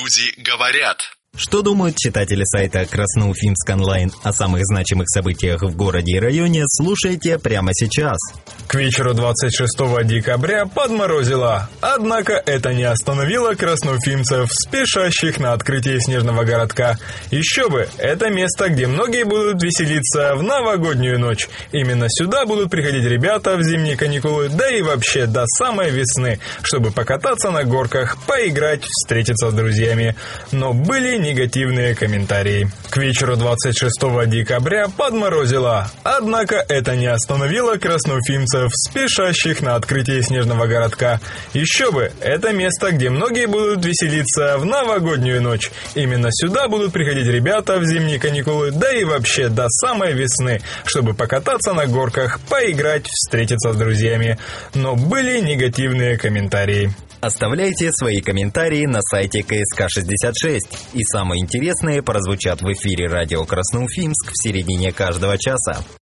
Люди говорят. Что думают читатели сайта Красноуфимск онлайн о самых значимых событиях в городе и районе, слушайте прямо сейчас. К вечеру 26 декабря подморозило. Однако это не остановило красноуфимцев, спешащих на открытие снежного городка. Еще бы, это место, где многие будут веселиться в новогоднюю ночь. Именно сюда будут приходить ребята в зимние каникулы, да и вообще до самой весны, чтобы покататься на горках, поиграть, встретиться с друзьями. Но были негативные комментарии. К вечеру 26 декабря подморозило. Однако это не остановило красноуфимцев, спешащих на открытие снежного городка. Еще бы, это место, где многие будут веселиться в новогоднюю ночь. Именно сюда будут приходить ребята в зимние каникулы, да и вообще до самой весны, чтобы покататься на горках, поиграть, встретиться с друзьями. Но были негативные комментарии. Оставляйте свои комментарии на сайте КСК-66. И самые интересные прозвучат в эфире радио Красноуфимск в середине каждого часа.